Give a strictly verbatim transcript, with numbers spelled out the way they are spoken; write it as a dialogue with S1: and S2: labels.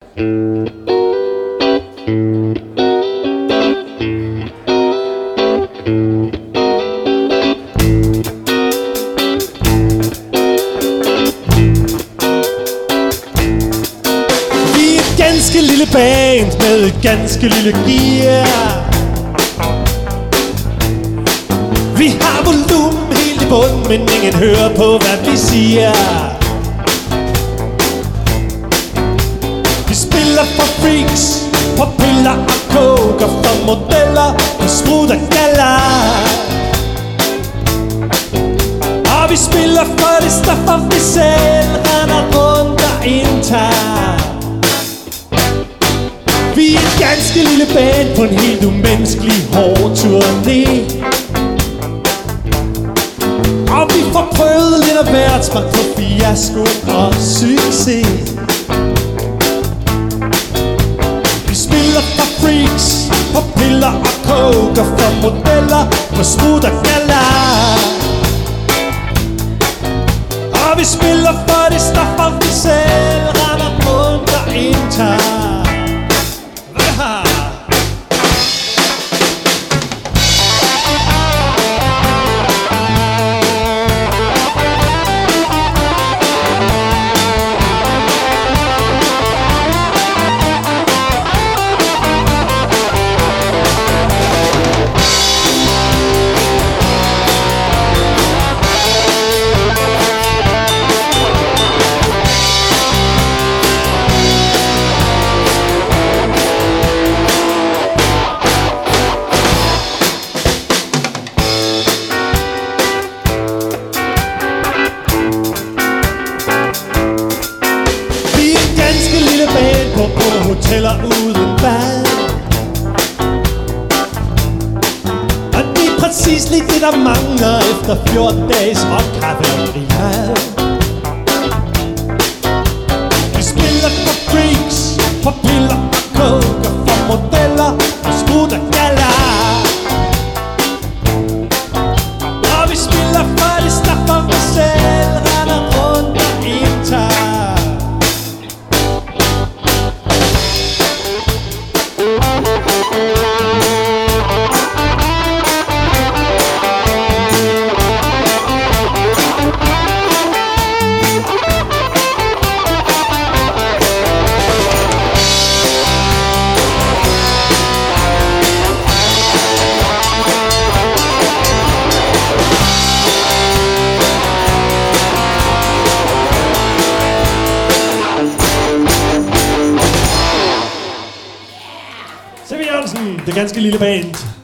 S1: Ganske lille band med et ganske lille gear. Vi har volumen helt i bunden, men ingen hører på, hvad vi siger. Vi spiller for freaks, på piller og coke, og for modeller på sprut og galler. Og vi spiller for det stoffer, vi selv render rundt og indtager. Vi er et ganske lille band på en helt umenneskelig hård turné. Og vi får prøvet lidt af hvert, smagt på fiasko og succes. Vi spiller for freaks, på piller og coke, og for modeller på sprut og galler. Og vi spiller for det stoffer, vi selv render rundt og indtager. På hoteller uden bad. Og det er præcis lige det, der mangler efter fjorten dages rock-kaffe og grillmad. Vi spiller for freaks, for piller og coke, og for modeller og sprut og galler. Og vi spiller for det stoffer, vi selv render rundt og indtager. Det ganske lille band.